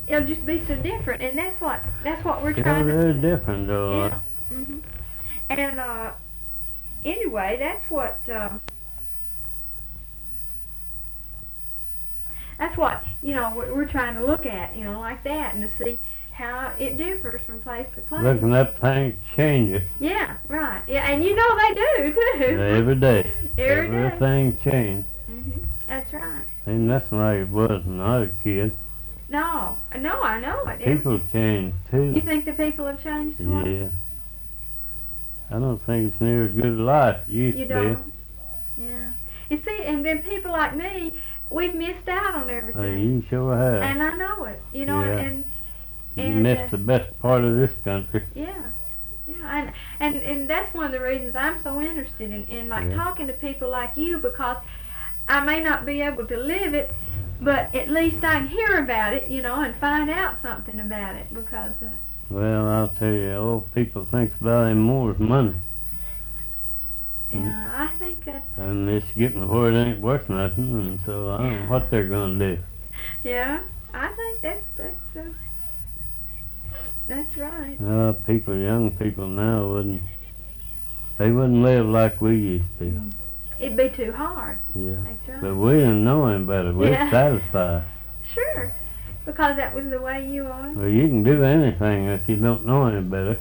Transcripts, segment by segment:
it'll just be so different, and that's what we're Yeah, trying to they're do. different though. Yeah. And anyway, that's what we're trying to look at, like that, and to see how it differs from place to place. Looking up things change it Yeah, right. Yeah, and they do too. every day. Every day. Everything change. That's right. Ain't nothing like it was when I was a kid. No, I know it. People change too. You think the people have changed a lot? Yeah. I don't think it's near as good a life it used You to don't? Yeah. You see, and then people like me, we've missed out on be. everything. You sure have. And I know it. Yeah. And You missed the best part of this country. yeah. Yeah, and that's one of the reasons I'm so interested in talking to people like you, because I may not be able to live it, but at least I can hear about it, and find out something about it, because Well, I'll tell you, old people think about it more as money. yeah, I think that's And it's getting where it ain't worth nothing, and so I don't know what they're going to do. yeah. I think that's right. Young people now wouldn't live like we used to. It'd be too hard. Yeah. That's right. But we didn't know any better. We're Yeah. satisfied. Sure, because that was the way you are. Well, you can do anything if you don't know any better.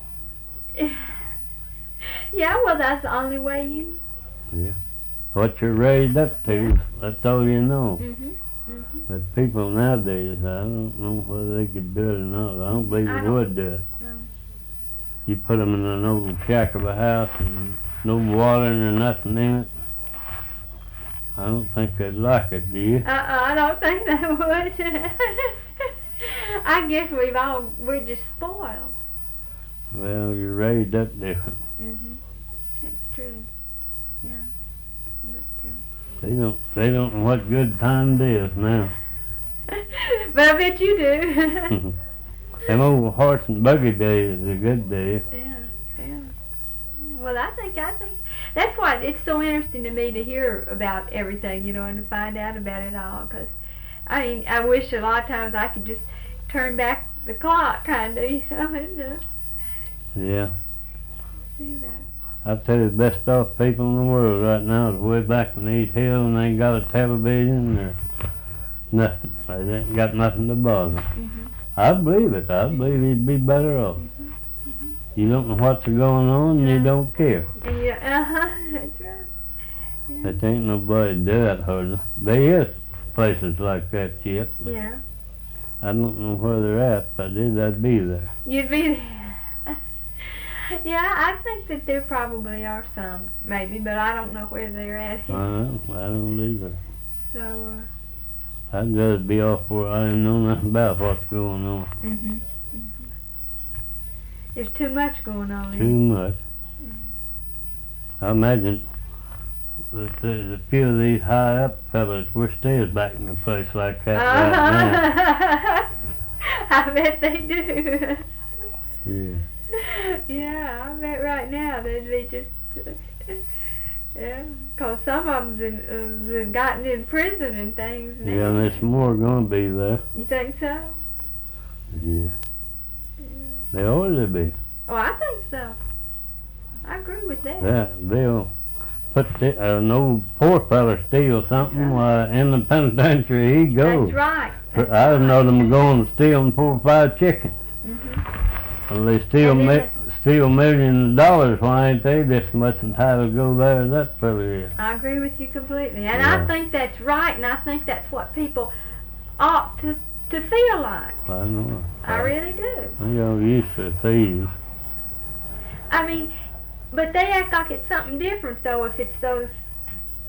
Yeah, well, that's the only way you. What you're raised up to, that's all you know. Mm-hmm. But people nowadays, I don't know whether they could do it or not. I don't believe they would do it. No. You put them in an old shack of a house and no water and nothing in it. I don't think they'd like it, do you? I don't think they would. I guess we're just spoiled. Well, you're raised up different. That's true. Yeah. But, They don't know what good time it is now. but I bet you do. Them old horse and buggy days is a good day. Yeah. Well, I think that's why it's so interesting to me to hear about everything, and to find out about it all. Because, I wish a lot of times I could just turn back the clock, kind of, and Yeah. do that. I tell you, the best off people in the world right now is way back in these hills, and they ain't got a television or nothing. They ain't got nothing to bother. I believe it. I believe he'd be better off. You don't know what's going on, and you don't care. Yeah, that's right. Yeah. There ain't nobody do that hardly. There is places like that yet. But Yeah. I don't know where they're at. If I did, I'd be there. You'd be there. Yeah, I think that there probably are some, maybe, but I don't know where they're at. I don't either. So, I'd rather be off where I didn't know nothing about what's going on. There's too much going on. Too much. I imagine that there's a few of these high up fellas wish they was back in a place like that right I bet they do. now. Yeah, I bet right now they'd be just, yeah, because some of them's gotten in prison and things now. Yeah, and there's more going to be there. You think so? Yeah. They ought to be. Oh, I think so. I agree with that. Yeah, they'll put an old poor fella steal something in the penitentiary he goes. That's right. I know them going to stealing 4 or 5 chickens. Well, they steal millions of dollars. Why ain't they this much entitled to go there as that fella is? I agree with you completely, and Yeah. I think that's right, and I think that's what people ought to feel like. I know. I really do. They got used to thieves. I mean, but they act like it's something different, though, if it's those